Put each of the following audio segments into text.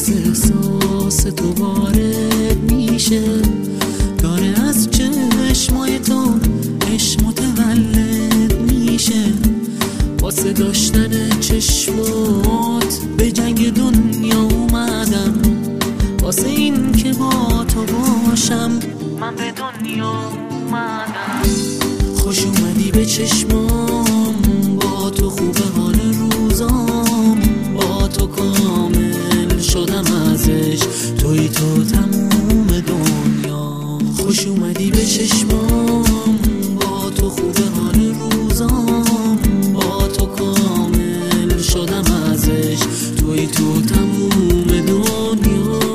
از احساس تو وارد میشه، داره از چشمای تو عشق متولد میشه. واسه داشتن چشمات به جنگ دنیا اومدم، واسه این که با تو باشم من به دنیا اومدم. خوش اومدی به چشمام، با تو خوبه حال روزام، با تو کامل شدم ازش، توی تو تموم دنیا. خوش اومدی به چشمام، با تو خوبه حال روزام، با تو کامل شدم ازش، توی تو تموم دنیا.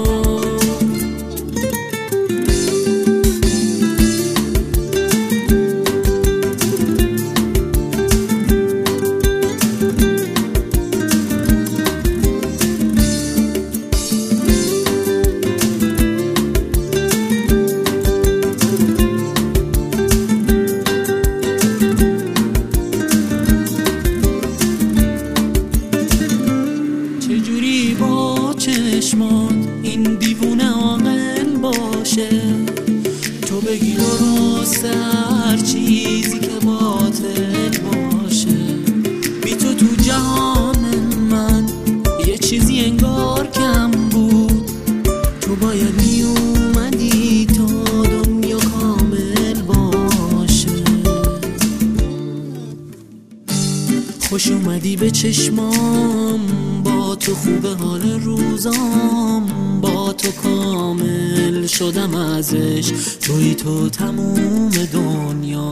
چجوری با چشمات این دیوونه عاقل باشه، تو بگی درست هر چیزی که باطل باشه. بی تو تو جهان من یه چیزی انگار کم بود، تو باید می اومدی تا دنیا کامل باشه. خوش اومدی به چشمام، با تو خوبه حال روزام، با تو کامل شدم ازش، توی تو تموم دنیا.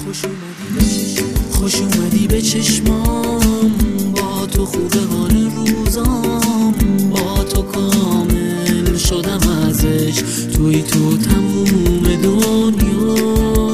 خوش اومدی به چشمام، با تو خوبه حال روزام، با تو کامل شدم ازش، توی تو تموم دنیا.